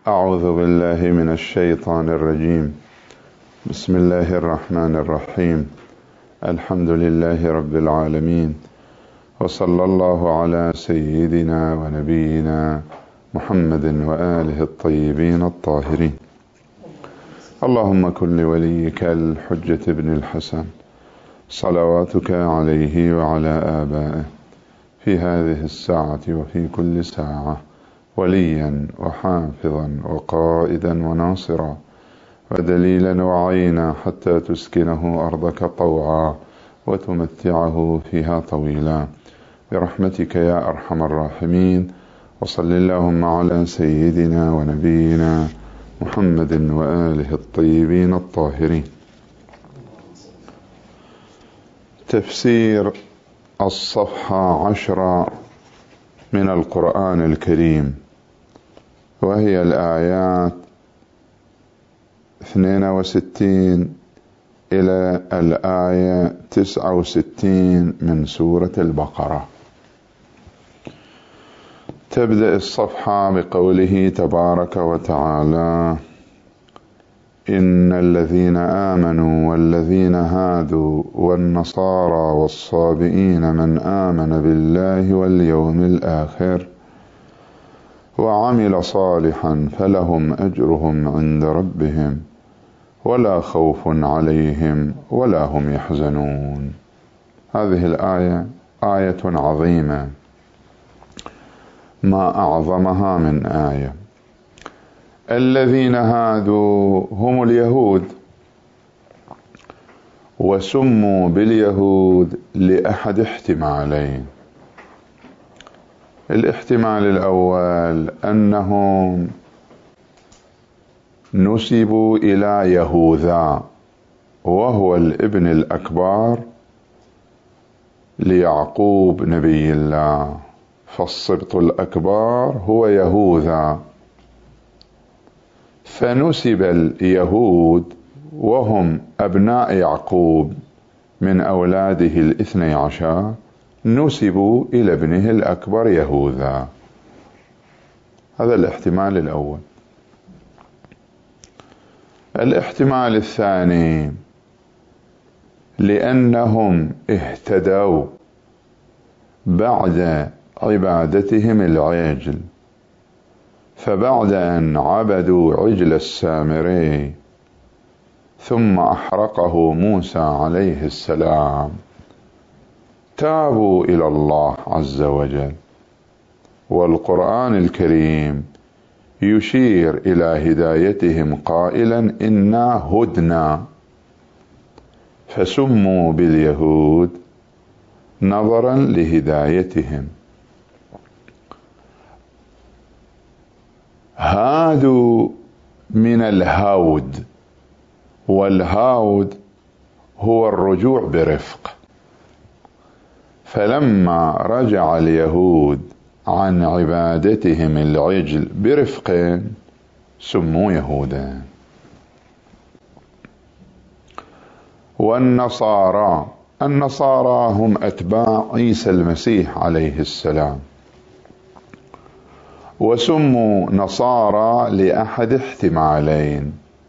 أعوذ بالله من الشيطان الرجيم. بسم الله الرحمن الرحيم. الحمد لله رب العالمين، وصلى الله على سيدنا ونبينا محمد وآله الطيبين الطاهرين. اللهم كن لوليك الحجة ابن الحسن صلواتك عليه وعلى آبائه في هذه الساعة وفي كل ساعة وليا وحافظا وقائدا وناصرا ودليلا وعينا حتى تسكنه أرضك طوعا وتمتعه فيها طويلا برحمتك يا أرحم الراحمين. وصل اللهم على سيدنا ونبينا محمد وآله الطيبين الطاهرين. تفسير الصفحة 10 من القرآن الكريم، وهي الآيات 62 إلى الآية 69 من سورة البقرة. تبدأ الصفحة بقوله تبارك وتعالى: إن الذين آمنوا والذين هادوا والنصارى والصابئين من آمن بالله واليوم الآخر وعمل صالحا فلهم أجرهم عند ربهم ولا خوف عليهم ولا هم يحزنون. هذه الآية آية عظيمة، ما أعظمها من آية. الذين هادوا هم اليهود، وسموا باليهود لأحد احتمالين. الاحتمال الأول أنهم نسبوا إلى يهوذا، وهو الابن الأكبر ليعقوب نبي الله، فالسبط الأكبر هو يهوذا، فنسب اليهود وهم أبناء يعقوب من أولاده 12 نسبوا إلى ابنه الأكبر يهوذا. هذا الاحتمال الأول. الاحتمال الثاني لأنهم اهتدوا بعد عبادتهم العجل، فبعد أن عبدوا عجل السامري ثم أحرقه موسى عليه السلام تابوا إلى الله عز وجل. والقرآن الكريم يشير إلى هدايتهم قائلا: إنا هدنا، فسموا باليهود نظرا لهدايتهم. هادوا من الهود، والهود هو الرجوع برفق، فلما رجع اليهود عن عبادتهم العجل برفق سموا يهودا. والنصارى، النصارى هم أتباع عيسى المسيح عليه السلام، وسموا نصارى لأحد احتمالين.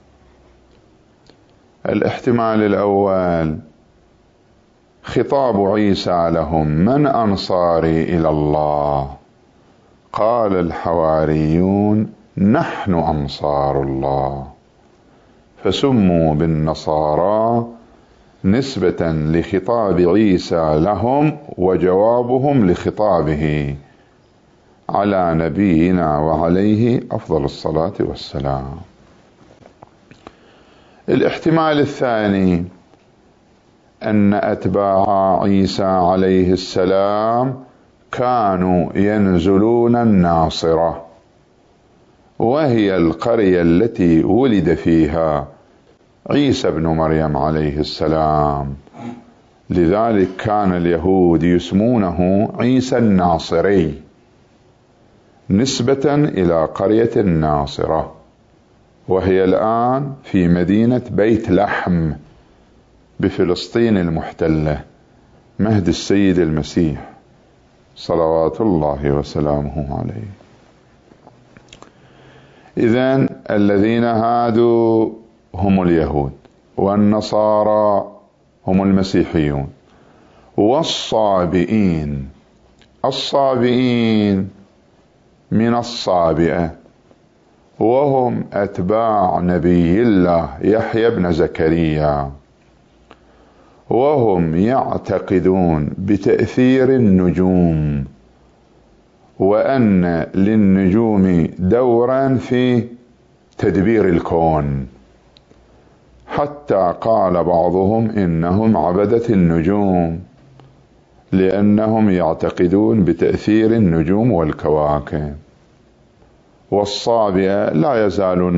الاحتمال الأول خطاب عيسى لهم: من أنصاري إلى الله؟ قال الحواريون: نحن أنصار الله، فسموا بالنصارى نسبة لخطاب عيسى لهم وجوابهم لخطابه على نبينا وعليه أفضل الصلاة والسلام. الاحتمال الثاني أن أتباع عيسى عليه السلام كانوا ينزلون الناصرة، وهي القرية التي ولد فيها عيسى بن مريم عليه السلام، لذلك كان اليهود يسمونه عيسى الناصري نسبة إلى قرية الناصرة، وهي الآن في مدينة بيت لحم بفلسطين المحتلة، مهد السيد المسيح صلوات الله وسلامه عليه. إذن الذين هادوا هم اليهود، والنصارى هم المسيحيون، والصابئين. الصابئين من الصابئة، وهم أتباع نبي الله يحيى بن زكريا، وهم يعتقدون بتأثير النجوم، وأن للنجوم دورا في تدبير الكون، حتى قال بعضهم إنهم عبدة النجوم لأنهم يعتقدون بتأثير النجوم والكواكب. والصابئة لا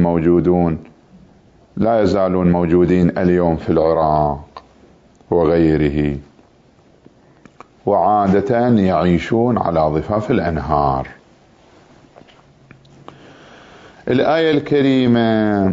يزالون موجودين اليوم في العراق وغيره، وعادة يعيشون على ضفاف الأنهار. الآية الكريمة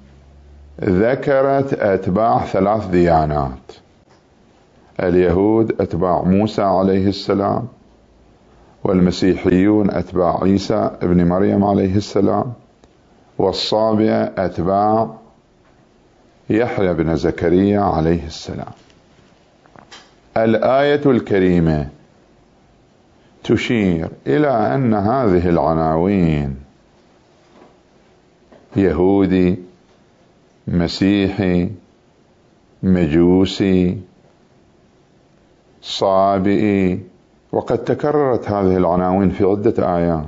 ذكرت أتباع 3 ديانات: اليهود أتباع موسى عليه السلام، والمسيحيون أتباع عيسى ابن مريم عليه السلام، والصابئة أتباع يحيى بن زكريا عليه السلام. الآية الكريمة تشير إلى أن هذه العناوين يهودي، مسيحي، مجوسي، صابئي، وقد تكررت هذه العناوين في عدة آيات.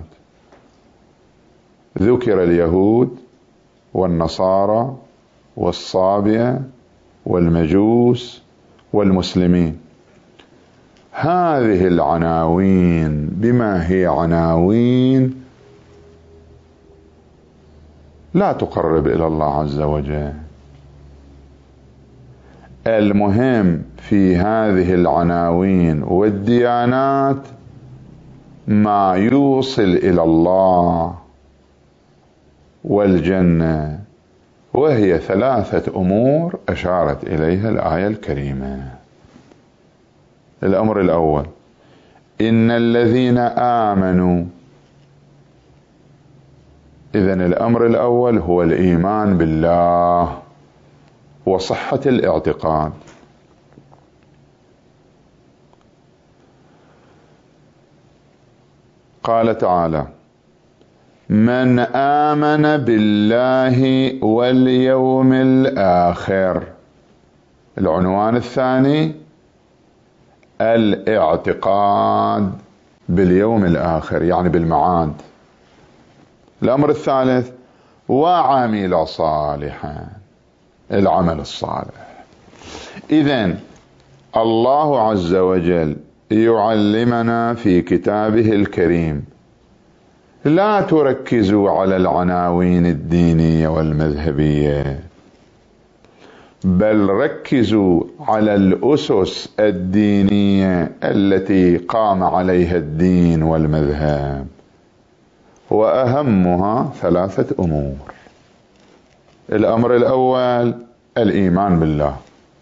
ذكر اليهود والنصارى والصابئة والمجوس والمسلمين. هذه العناوين بما هي عناوين لا تقرب إلى الله عز وجل. المهم في هذه العناوين والديانات ما يوصل إلى الله والجنة، وهي 3 أمور أشارت إليها الآية الكريمة. الأمر الأول: إن الذين آمنوا. إذن الأمر الأول هو الإيمان بالله وصحة الاعتقاد. قال تعالى: من آمن بالله واليوم الآخر. العنوان الثاني الاعتقاد باليوم الآخر، يعني بالمعاد. الأمر الثالث: وعمل صالحا، العمل الصالح. إذن الله عز وجل يعلمنا في كتابه الكريم: لا تركزوا على العناوين الدينية والمذهبية، بل ركزوا على الأسس الدينية التي قام عليها الدين والمذهب، وأهمها 3 أمور. الأمر الأول الإيمان بالله،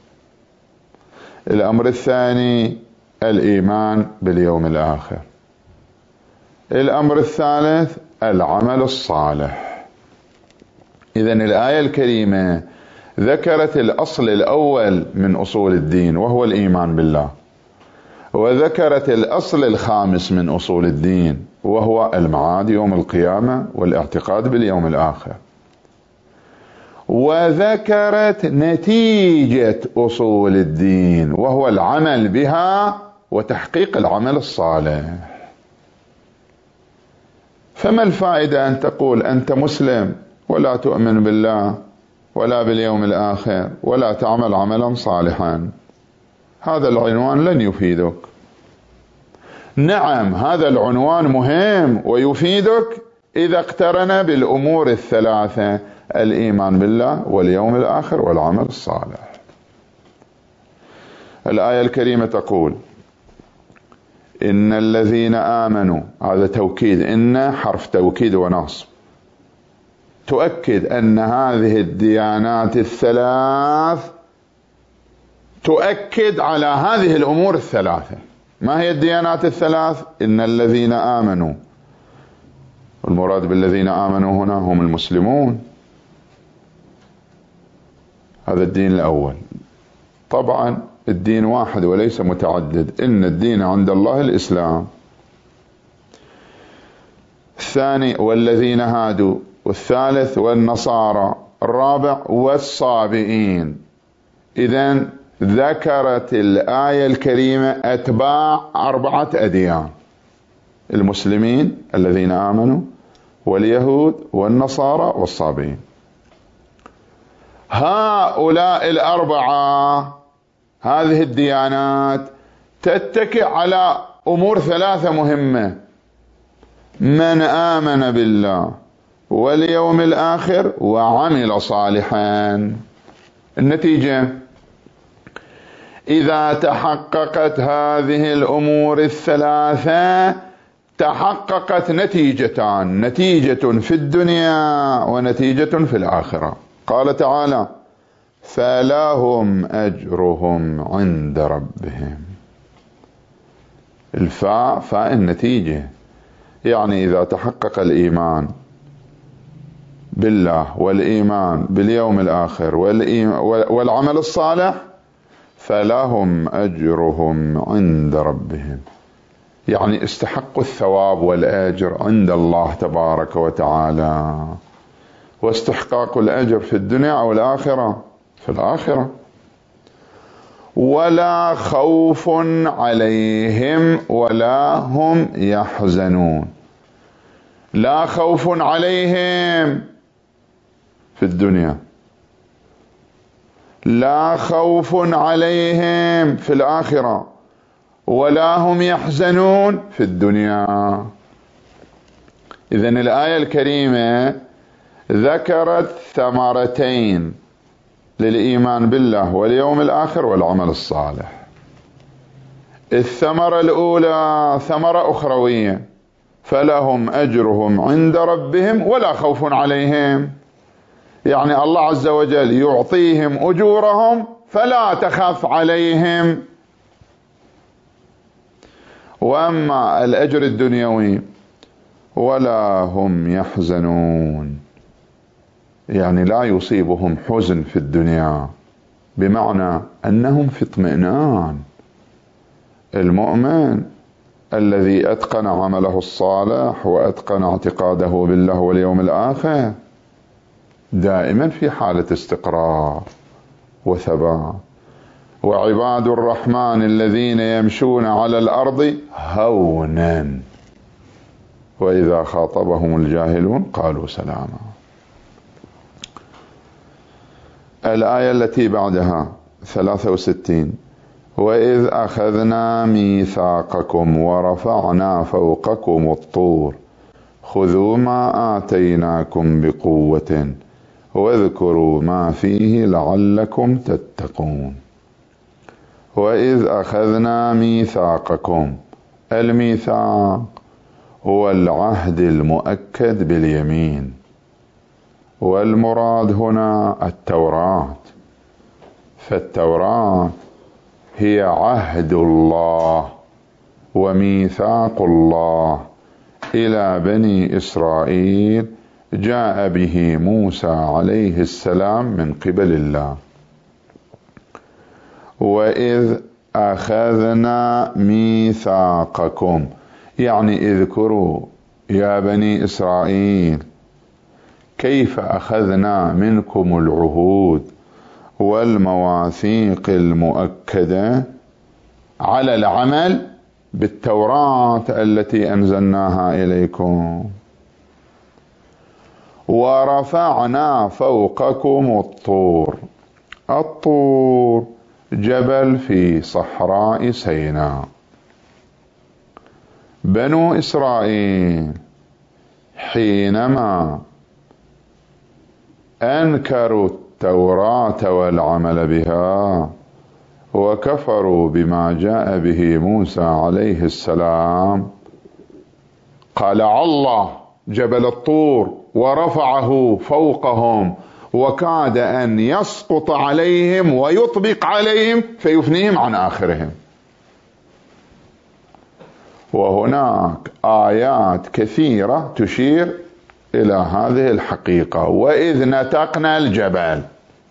الأمر الثاني الإيمان باليوم الآخر، الأمر الثالث العمل الصالح. إذن الآية الكريمة ذكرت الأصل الأول من أصول الدين وهو الإيمان بالله، وذكرت الأصل الخامس من أصول الدين وهو المعاد يوم القيامة والاعتقاد باليوم الآخر، وذكرت نتيجة أصول الدين وهو العمل بها وتحقيق العمل الصالح. فما الفائدة أن تقول أنت مسلم ولا تؤمن بالله ولا باليوم الآخر ولا تعمل عملا صالحا؟ هذا العنوان لن يفيدك. نعم، هذا العنوان مهم ويفيدك إذا اقترن بالأمور 3: الإيمان بالله واليوم الآخر والعمل الصالح. الآية الكريمة تقول: إن الذين آمنوا. هذا توكيد، إن حرف توكيد ونصب، تؤكد أن هذه الديانات 3 تؤكد على هذه الأمور 3. ما هي الديانات 3؟ إن الذين آمنوا والمراد بالذين آمنوا هنا هم المسلمون. هذا الدين الأول. طبعا الدين واحد وليس متعدد، إن الدين عند الله الإسلام. الثاني والذين هادوا، والثالث والنصارى، الرابع والصابئين. إذن ذكرت الآية الكريمة أتباع 4 أديان: المسلمين الذين آمنوا، واليهود، والنصارى، والصابئين. هؤلاء 4 هذه الديانات تتكئ على أمور 3 مهمة: من آمن بالله واليوم الآخر وعمل صالحا. النتيجة: إذا تحققت هذه الأمور ال3 تحققت نتيجتان: نتيجة في الدنيا ونتيجة في الآخرة. قال تعالى: فلهم أجرهم عند ربهم. الفاء فاء النتيجة، يعني إذا تحقق الإيمان بالله والإيمان باليوم الآخر والعمل الصالح فلهم أجرهم عند ربهم، يعني استحقوا الثواب والأجر عند الله تبارك وتعالى. واستحقاق الأجر في الدنيا أو الآخرة؟ في الآخرة. ولا خوف عليهم ولا هم يحزنون. لا خوف عليهم في الدنيا، لا خوف عليهم في الآخرة، ولا هم يحزنون في الدنيا. إذن الآية الكريمة ذكرت 2 للإيمان بالله واليوم الآخر والعمل الصالح. الثمرة الأولى ثمرة أخروية: فلهم أجرهم عند ربهم ولا خوف عليهم، يعني الله عز وجل يعطيهم أجورهم فلا تخاف عليهم. وأما الأجر الدنيوي: ولا هم يحزنون، يعني لا يصيبهم حزن في الدنيا، بمعنى أنهم في اطمئنان. المؤمن الذي أتقن عمله الصالح وأتقن اعتقاده بالله واليوم الآخر دائما في حالة استقرار وثبات. وعباد الرحمن الذين يمشون على الأرض هونا وإذا خاطبهم الجاهلون قالوا سلاما. الآية التي بعدها 63: وإذ أخذنا ميثاقكم ورفعنا فوقكم الطور خذوا ما آتيناكم بقوة واذكروا ما فيه لعلكم تتقون. وإذ أخذنا ميثاقكم، الميثاق هو العهد المؤكد باليمين، والمراد هنا التوراة. فالتوراة هي عهد الله وميثاق الله إلى بني إسرائيل جاء به موسى عليه السلام من قبل الله. وإذ أخذنا ميثاقكم، يعني اذكروا يا بني إسرائيل كيف أخذنا منكم العهود والمواثيق المؤكدة على العمل بالتوراة التي أنزلناها إليكم. ورفعنا فوقكم الطور. الطور جبل في صحراء سيناء. بنو إسرائيل حينما أنكروا التوراة والعمل بها وكفروا بما جاء به موسى عليه السلام، قلع الله جبل الطور ورفعه فوقهم وكاد أن يسقط عليهم ويطبق عليهم فيفنيهم عن آخرهم. وهناك آيات كثيرة تشير إلى هذه الحقيقة. وإذ نتقنا الجبل،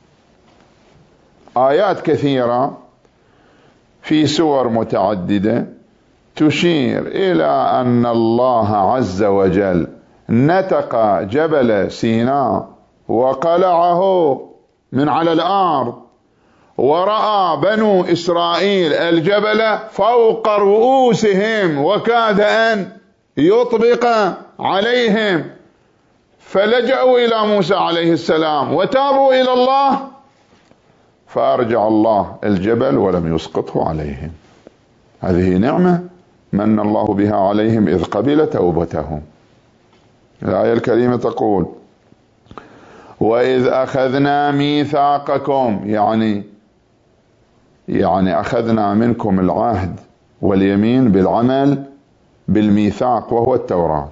آيات كثيرة في سور متعددة تشير إلى أن الله عز وجل نتق جبل سيناء وقلعه من على الأرض، ورأى بنو إسرائيل الجبل فوق رؤوسهم وكاد أن يطبق عليهم، فلجأوا إلى موسى عليه السلام وتابوا إلى الله، فأرجع الله الجبل ولم يسقطه عليهم. هذه نعمة من الله بها عليهم إذ قبل توبتهم. الآية الكريمة تقول: وإذ أخذنا ميثاقكم، يعني أخذنا منكم العهد واليمين بالعمل بالميثاق وهو التوراة،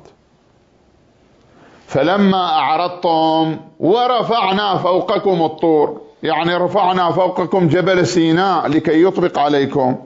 فلما أعرضتم ورفعنا فوقكم الطور، يعني رفعنا فوقكم جبل سيناء لكي يطبق عليكم،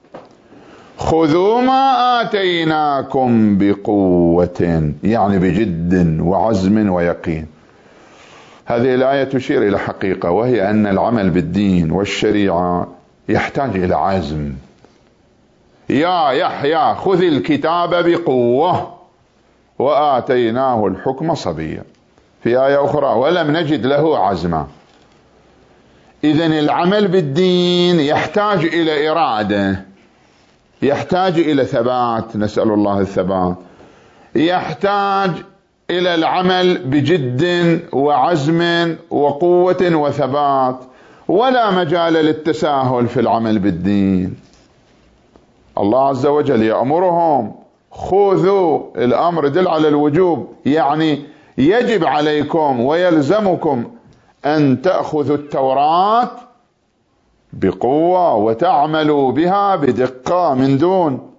خذوا ما آتيناكم بقوة، يعني بجد وعزم ويقين. هذه الآية تشير إلى حقيقة، وهي أن العمل بالدين والشريعة يحتاج إلى عزم. يا يحيى خذ الكتاب بقوة وآتيناه الحكم صبيا. في آية أخرى: ولم نجد له عزما. إذن العمل بالدين يحتاج إلى إرادة، يحتاج إلى ثبات، نسأل الله الثبات، يحتاج إلى العمل بجد وعزم وقوة وثبات، ولا مجال للتساهل في العمل بالدين. الله عز وجل يأمرهم: خذوا، الأمر يدل على الوجوب، يعني يجب عليكم ويلزمكم أن تأخذوا التوراة بقوة وتعملوا بها بدقة من دون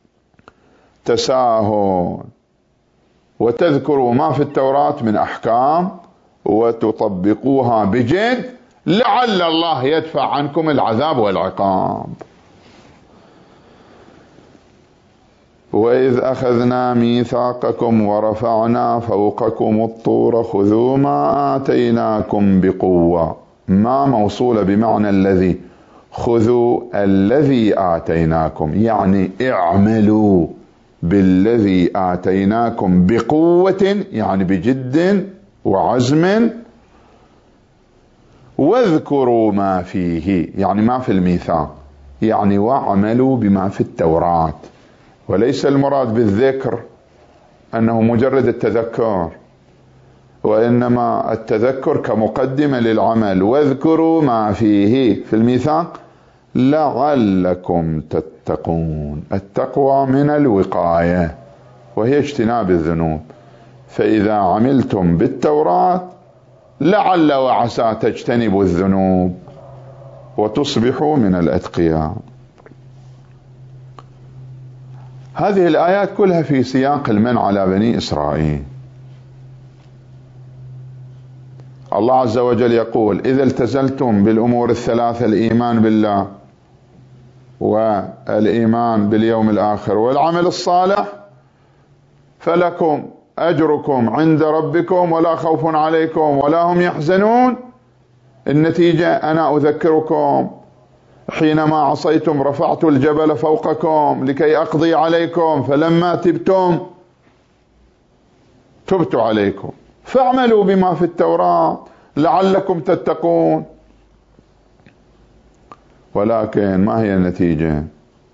تساهل، وتذكروا ما في التوراة من أحكام وتطبقوها بجد، لعل الله يدفع عنكم العذاب والعقاب. وإذ أخذنا ميثاقكم ورفعنا فوقكم الطور خذوا ما آتيناكم بقوة. ما موصولة بمعنى الذي، خذوا الذي آتيناكم، يعني اعملوا بالذي آتيناكم بقوة، يعني بجد وعزم، واذكروا ما فيه، يعني ما في الميثاق، يعني واعملوا بما في التوراة. وليس المراد بالذكر أنه مجرد التذكر، وإنما التذكر كمقدمة للعمل. واذكروا ما فيه في الميثاق لعلكم تتقون. التقوى من الوقاية، وهي اجتناب الذنوب. فإذا عملتم بالتوراة لعل وعسى تجتنبوا الذنوب وتصبحوا من الأتقياء. هذه الآيات كلها في سياق المن على بني إسرائيل. الله عز وجل يقول: إذا التزمتم بالأمور الثلاثة، الإيمان بالله والإيمان باليوم الآخر والعمل الصالح، فلكم أجركم عند ربكم ولا خوف عليكم ولا هم يحزنون. النتيجة: أنا أذكركم حينما عصيتم رفعت الجبل فوقكم لكي أقضي عليكم، فلما تبت عليكم، فاعملوا بما في التوراة لعلكم تتقون. ولكن ما هي النتيجة؟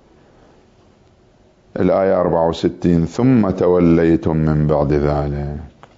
الآية 64: ثم توليتم من بعد ذلك.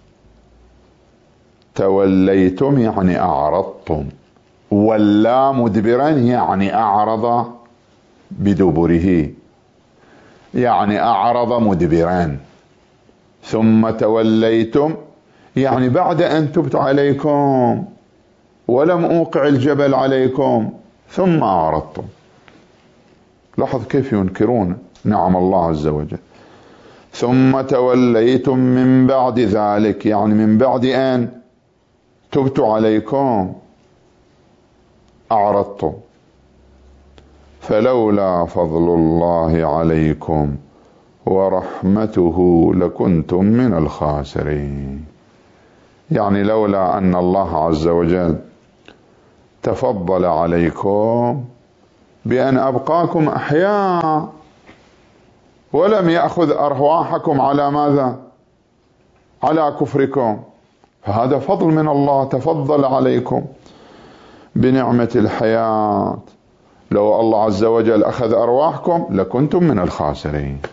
توليتم يعني أعرضتم، ولا مدبرا يعني أعرض بدبره، يعني أعرض مدبرا. ثم توليتم يعني بعد أن تبت عليكم ولم أوقع الجبل عليكم ثم أعرضتم. لاحظ كيف ينكرون نعم الله عز وجل. ثم توليتم من بعد ذلك، يعني من بعد أن تبت عليكم أعرضتم. فلولا فضل الله عليكم ورحمته لكنتم من الخاسرين. يعني لولا أن الله عز وجل تفضل عليكم بأن أبقاكم أحياء ولم يأخذ أرواحكم على ماذا؟ على كفركم، فهذا فضل من الله، تفضل عليكم بنعمة الحياة. لو الله عز وجل أخذ أرواحكم لكنتم من الخاسرين.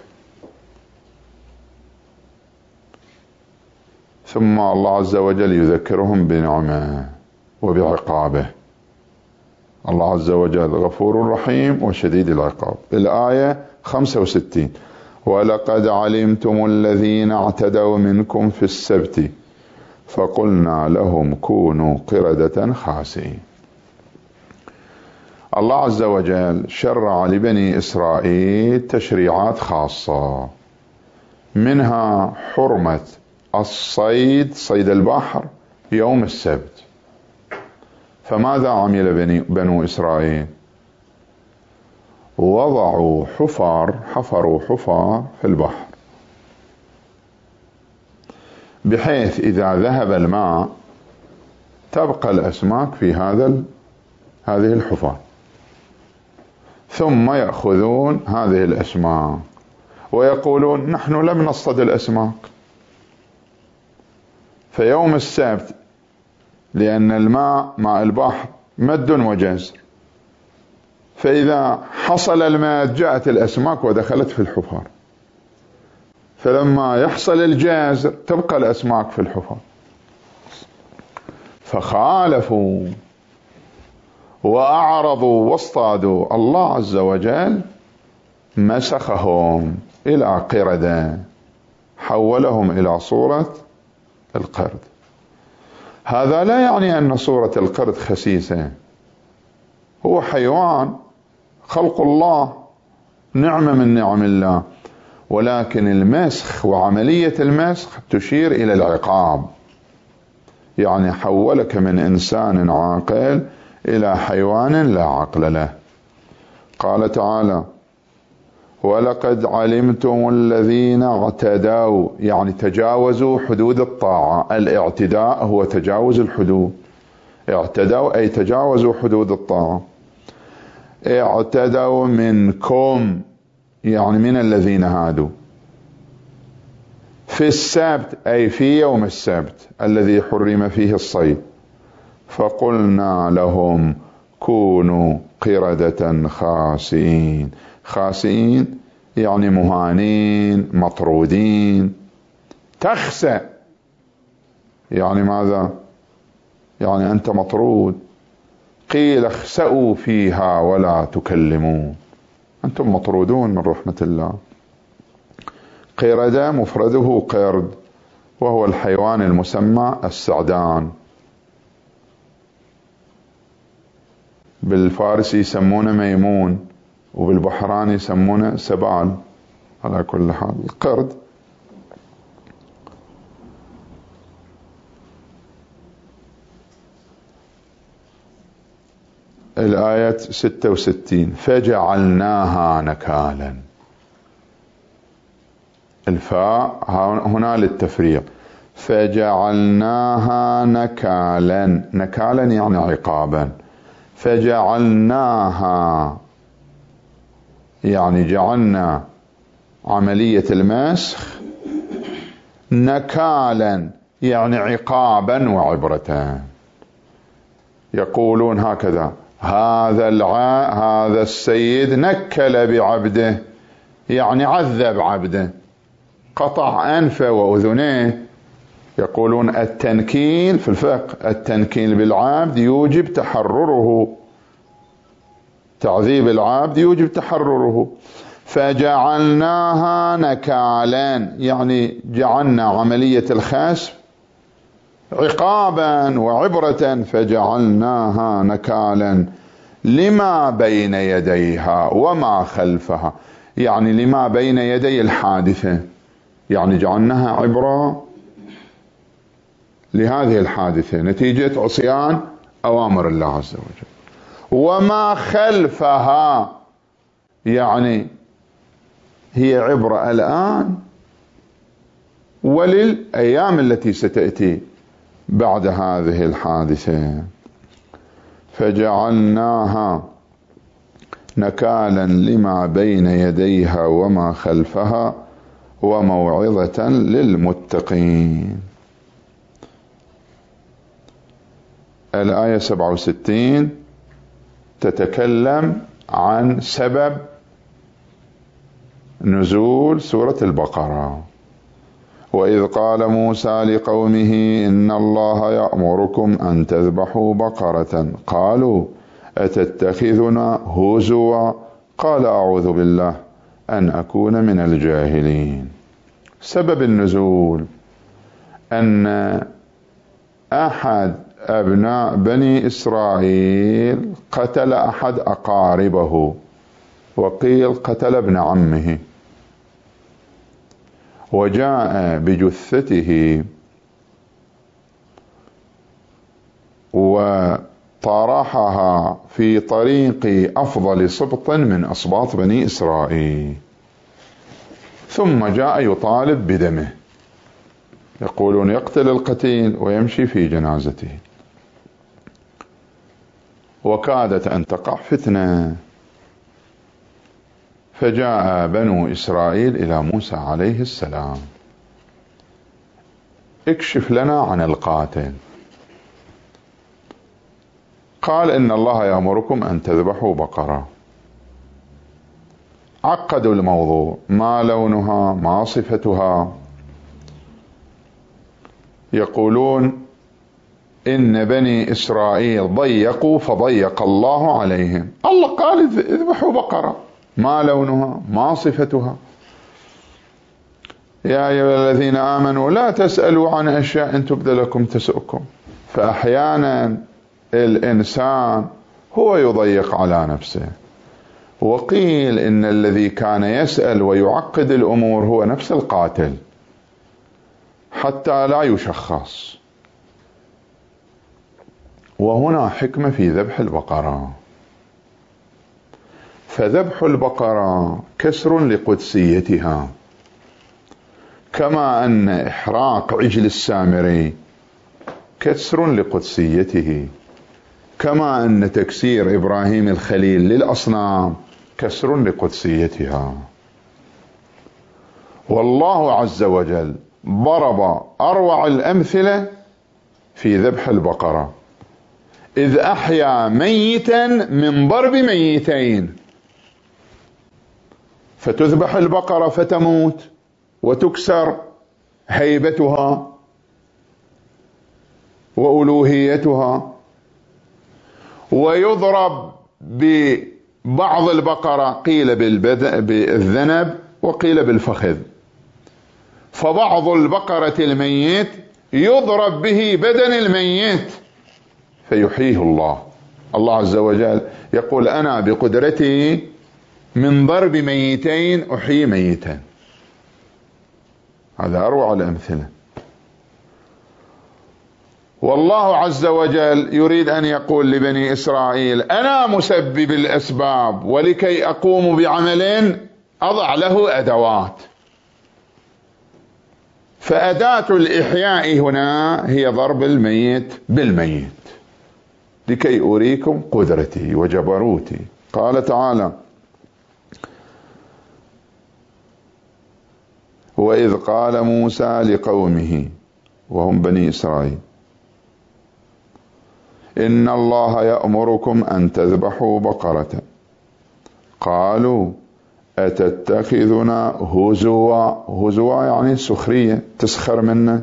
ثم الله عز وجل يذكرهم بنعمه وبعقابه. الله عز وجل غفور رحيم وشديد العقاب. الآية 65: ولقد علمتم الذين اعتدوا منكم في السبت فقلنا لهم كونوا قردة خاسئين. الله عز وجل شرع لبني إسرائيل تشريعات خاصة، منها حرمة الصيد، صيد البحر، يوم السبت. فماذا عمل بنو إسرائيل؟ وضعوا حفروا حفار في البحر، بحيث إذا ذهب الماء تبقى الأسماك في هذه الحفار، ثم يأخذون هذه الأسماك ويقولون نحن لم نصطاد الأسماك. فيوم السبت، لأن الماء ماء البحر مد وجزر، فإذا حصل المد جاءت الأسماك ودخلت في الحفار، فلما يحصل الجزر تبقى الأسماك في الحفار. فخالفوا وأعرضوا واصطادوا، الله عز وجل مسخهم إلى قردة، حولهم إلى صورة القرد. هذا لا يعني أن صورة القرد خسيسة، هو حيوان خلق الله، نعمة من نعم الله، ولكن المسخ وعملية المسخ تشير إلى العقاب، يعني حولك من إنسان عاقل إلى حيوان لا عقل له. قال تعالى: ولقد علمتم الذين اعتدوا، يعني تجاوزوا حدود الطاعة. الاعتداء هو تجاوز الحدود، اعتدوا أي تجاوزوا حدود الطاعة. اعتدوا منكم يعني من الذين هادوا، في السبت أي في يوم السبت الذي حرم فيه الصيد، فقلنا لهم كونوا قردة خاسئين. خاسئين يعني مهانين مطرودين. تخسأ يعني ماذا؟ يعني أنت مطرود. قيل اخسأوا فيها ولا تكلمون، أنتم مطرودون من رحمة الله. قردة مفرده قرد، وهو الحيوان المسمى السعدان، بالفارسي يسمونه ميمون، وبالبحراني يسمونه سبال. على كل حال القرد. الآية 66: فجعلناها نكالا. الفاء هنا للتفريق، فجعلناها نكالا. نكالا يعني عقابا. فجعلناها يعني جعلنا عملية المسخ نكالا يعني عقابا وعبرة. يقولون هكذا: هذا السيد نكل بعبده، يعني عذب عبده، قطع أنفه وأذنيه. يقولون التنكيل في الفقه، التنكيل بالعبد يوجب تحرره، تعذيب العبد يوجب تحرره. فجعلناها نكالا يعني جعلنا عملية الخسف عقابا وعبرة. فجعلناها نكالا لما بين يديها وما خلفها، يعني لما بين يدي الحادثة، يعني جعلناها عبرة لهذه الحادثة نتيجة عصيان أوامر الله عز وجل. وما خلفها يعني هي عبرة الآن وللأيام التي ستأتي بعد هذه الحادثة. فجعلناها نكالا لما بين يديها وما خلفها وموعظة للمتقين. الآية 67 تتكلم عن سبب نزول سورة البقرة. وإذ قال موسى لقومه إن الله يأمركم أن تذبحوا بقرة قالوا أتتخذنا هزوا قال أعوذ بالله أن أكون من الجاهلين. سبب النزول أن أحد أبناء بني إسرائيل قتل أحد أقاربه، وقيل قتل ابن عمه، وجاء بجثته وطرحها في طريق أفضل سبط من أسباط بني إسرائيل، ثم جاء يطالب بدمه، يقولون يقتل القتيل ويمشي في جنازته. وكادت أن تقع فتنة، فجاء بنو إسرائيل إلى موسى عليه السلام: اكشف لنا عن القاتل. قال إن الله يأمركم أن تذبحوا بقرة. عقدوا الموضوع: ما لونها، ما صفتها. يقولون إن بني إسرائيل ضيقوا فضيق الله عليهم. الله قال اذبحوا بقرة، ما لونها، ما صفتها. يا أيها الذين آمنوا لا تسألوا عن أشياء إن تبد لكم تسؤكم. فأحيانا الإنسان هو يضيق على نفسه. وقيل إن الذي كان يسأل ويعقد الأمور هو نفس القاتل حتى لا يشخص. وهنا حكمة في ذبح البقرة. فذبح البقرة كسر لقدسيتها، كما أن إحراق عجل السامري كسر لقدسيته، كما أن تكسير إبراهيم الخليل للأصنام كسر لقدسيتها. والله عز وجل ضرب أروع الأمثلة في ذبح البقرة، إذ أحيا ميتا من ضرب ميتين. فتذبح البقرة فتموت وتكسر هيبتها وألوهيتها، ويضرب ببعض البقرة، قيل بالذنب وقيل بالفخذ. فبعض البقرة الميت يضرب به بدن الميت فيحييه الله. الله عز وجل يقول أنا بقدرتي من ضرب ميتين أحيي ميتا. هذا أروع الأمثلة. والله عز وجل يريد أن يقول لبني إسرائيل أنا مسبب الأسباب، ولكي أقوم بعمل أضع له أدوات. فأداة الإحياء هنا هي ضرب الميت بالميت لكي أريكم قدرتي وجبروتي. قال تعالى: وإذ قال موسى لقومه، وهم بني إسرائيل: إن الله يأمركم أن تذبحوا بقرة قالوا أتتخذنا هزوا. هزوا يعني سخرية، تسخر منا.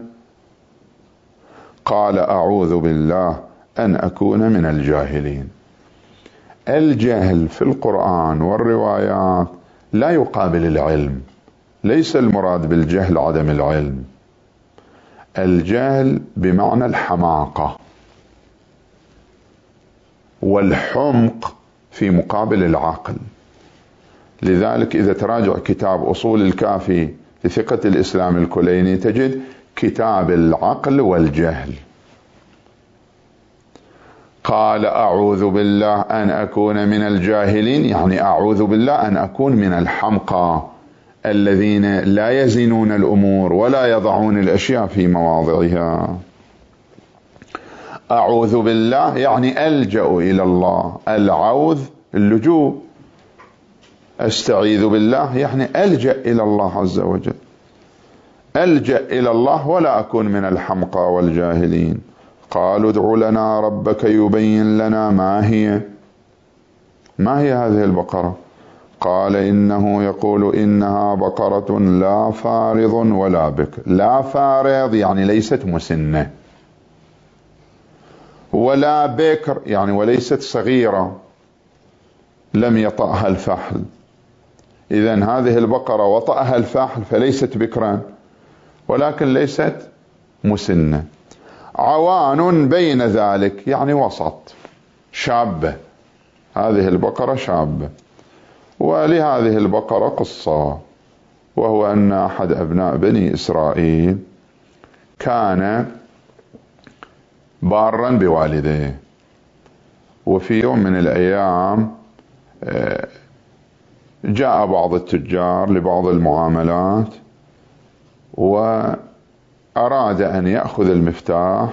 قال أعوذ بالله أن أكون من الجاهلين. الجهل في القرآن والروايات لا يقابل العلم. ليس المراد بالجهل عدم العلم، الجهل بمعنى الحماقة، والحمق في مقابل العقل. لذلك إذا تراجع كتاب أصول الكافي لثقة الإسلام الكليني تجد كتاب العقل والجهل. قال أعوذ بالله أن أكون من الجاهلين، يعني أعوذ بالله أن أكون من الحمقى الذين لا يزنون الأمور ولا يضعون الأشياء في مواضعها. أعوذ بالله يعني ألجأ إلى الله، العوذ اللجوء، أستعيذ بالله يعني ألجأ إلى الله عز وجل، ألجأ إلى الله ولا أكون من الحمقى والجاهلين. قالوا ادع لنا ربك يبين لنا ما هي هذه البقرة؟ قال إنه يقول إنها بقرة لا فارض ولا بكر. لا فارض يعني ليست مسنة، ولا بكر يعني وليست صغيرة لم يطأها الفحل. إذن هذه البقرة وطأها الفحل فليست بكرا ولكن ليست مسنة. عوان بين ذلك يعني وسط، شابة، هذه البقرة شابة. ولهذه البقرة قصة، وهو أن أحد أبناء بني إسرائيل كان بارا بوالديه، وفي يوم من الأيام جاء بعض التجار لبعض المعاملات وأراد أن يأخذ المفتاح،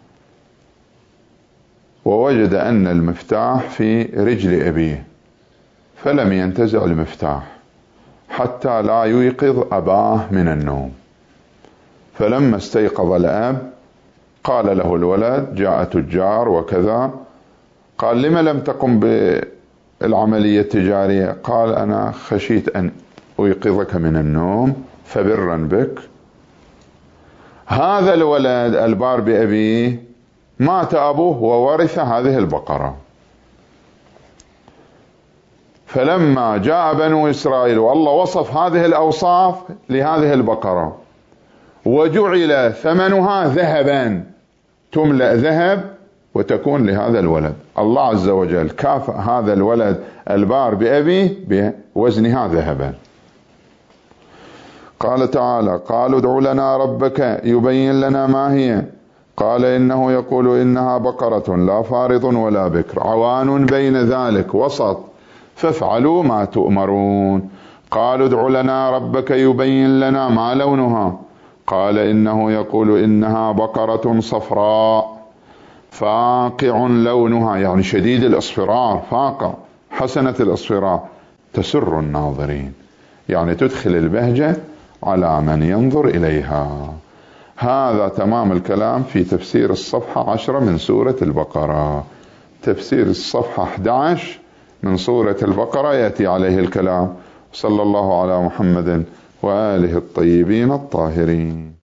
ووجد أن المفتاح في رجل أبيه، فلم ينتزع المفتاح حتى لا يوقظ أباه من النوم. فلما استيقظ الأب قال له الولد: جاء تجار وكذا. قال: لما لم تقم بالعملية التجارية؟ قال: أنا خشيت أن أيقظك من النوم فبرا بك. هذا الولد البار بأبيه مات أبوه وورث هذه البقرة. فلما جاء بنو إسرائيل والله وصف هذه الأوصاف لهذه البقرة وجعل ثمنها ذهبا، تملأ ذهب وتكون لهذا الولد، الله عز وجل كافأ هذا الولد البار بأبيه بوزنها ذهبا. قال تعالى: قالوا ادع لنا ربك يبين لنا ما هي. قال إنه يقول إنها بقرة لا فارض ولا بكر عوان بين ذلك وسط فافعلوا ما تؤمرون. قالوا ادع لنا ربك يبين لنا ما لونها. قال إنه يقول إنها بقرة صفراء فاقع لونها يعني شديد الإصفرار، فاقع حسنة الإصفرار، تسر الناظرين يعني تدخل البهجة على من ينظر إليها. هذا تمام الكلام في تفسير الصفحة 10 من سورة البقرة. تفسير الصفحة 11 من سورة البقرة يأتي عليه الكلام. صلى الله على محمد وآله الطيبين الطاهرين.